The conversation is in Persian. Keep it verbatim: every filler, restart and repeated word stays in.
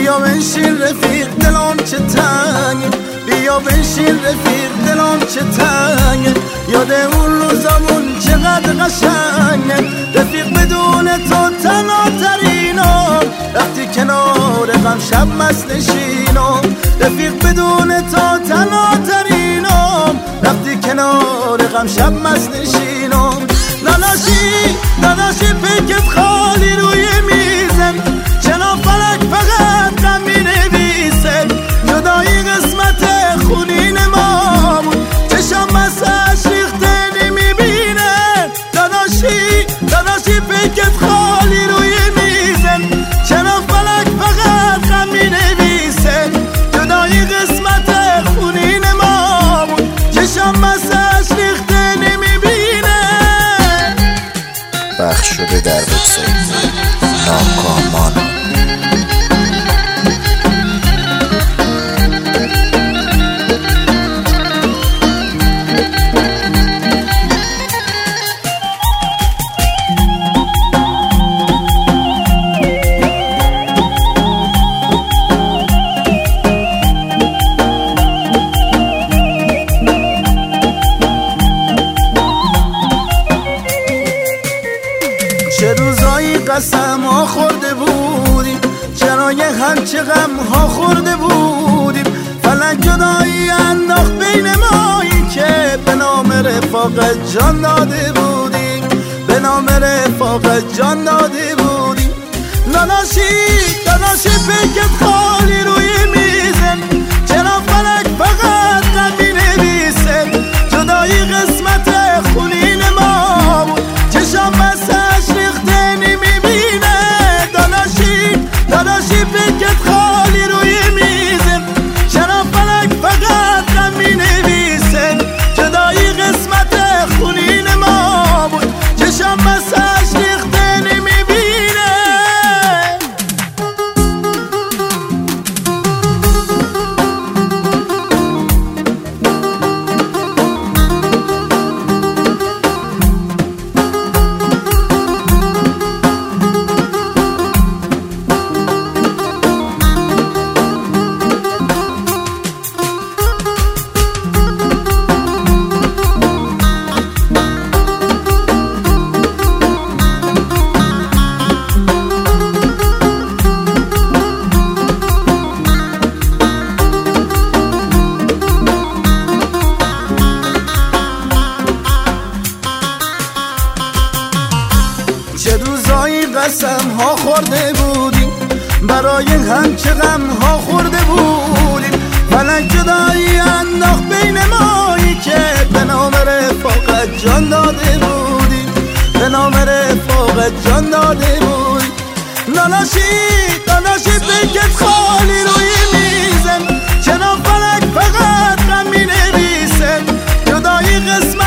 بیا بنشین رفیق دلم چه تنگه، بیا بنشین رفیق دلم چه تنگه، یاد اون روزامون چقدر قشنگه. رفیق بدون تو تنها ترینم، وقتی کنار غم شب مست نشینم. رفیق بدون تو تنها ترینم، وقتی کنار غم شب مست نشینم. داداشی داداشی پیکت خالی روی میزم، چرا فلک فقط غم مینویسه. جدایی قسمت خونین ما بود، چشم مسش ریخته نمیبینه. داداشی داداشی پیکت خالی روی میزم، چرا فلک فقط غم مینویسه. جدایی قسمت خونین ما بود، چشم مسش ریخته نمیبینه. پخش شده در وبسایت ناکامان. چه روزایی قسم ها خورده بودیم، چرا یه همچه غم ها خورده بودیم. فلک جدایی انداخت بین مایی که به نام رفاقت جان داده بودیم، به نام رفاقت جان داده بودیم. داداشی داداشی پیکت خالی روی میزن، چرا فلک فقط غم مینویسه. جدایی قسمت خونین ما بود، چشم مسش ریخته نمیبینه. داداشی داداشی پیکت خالی روی میزن، چرا فلک فقط غم مینویسه. جدایی قسمت خونین ما بود، چشم مسش ریخته نمیبینه. چه روزایی قسم ها خورده بودیم، برای هم چه غم ها خورده بودیم. فلک جدایی انداخت بین مایی که به نام رفاقت جان داده بودیم، به نام رفاقت جان داده بودیم. داداشی داداشی پیکت خالی روی میزم، چرا فلک فقط غم مینویسه. جدایی قسمت